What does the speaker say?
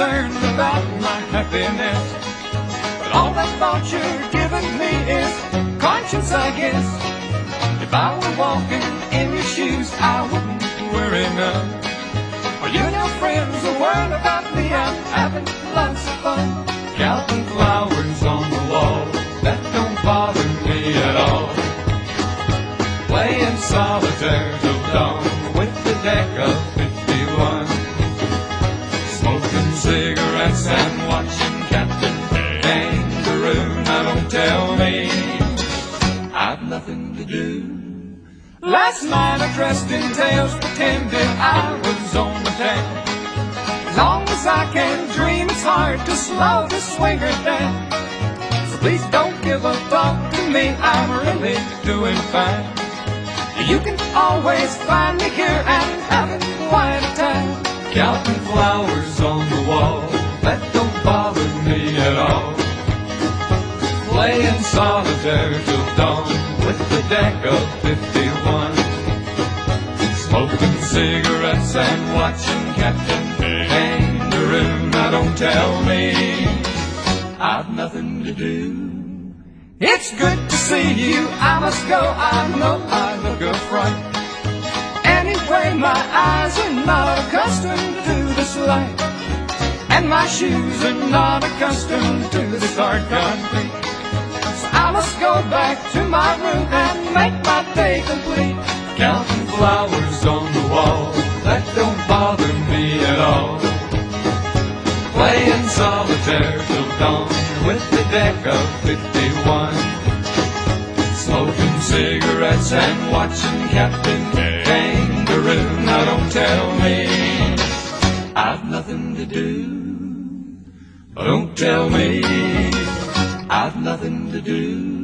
concerned about my happiness. But all that thought you're giving me is conscience, I guess. If I were walking in your shoes, I wouldn't worry none. Well, you know, friends, the world about me, I'm having lots of fun. Counting flowers on the wall, that don't bother me at all. Playing solitaire till dawn with the deck of 51. Smoking cigarettes and watching Captain Kangaroo. Now don't tell me I've nothing to do. Last night I dressed in tails, pretended I was on the town. As long as I can dream, it's hard to slow the swinger down. So please don't give a thought to me, I'm really doing fine. You can always find me here and having quite a time. Counting flowers on the wall, that don't bother me at all. Playing solitaire till dawn with the deck of 51. Smoking cigarettes and watching Captain Kangaroo. Now don't tell me I've nothing to do. It's good to see you, I must go, I know I look a fright. Anyway, my eyes are not accustomed to this light, and my shoes are not accustomed to this hard concrete. So I must go back to my room and make my day complete. Counting flowers on the wall, that don't bother me at all. Playing solitaire till dawn with the deck of 51. Smoking cigarettes and watching Captain Kangaroo. Now don't tell me I've nothing to do. Don't tell me I've nothing to do.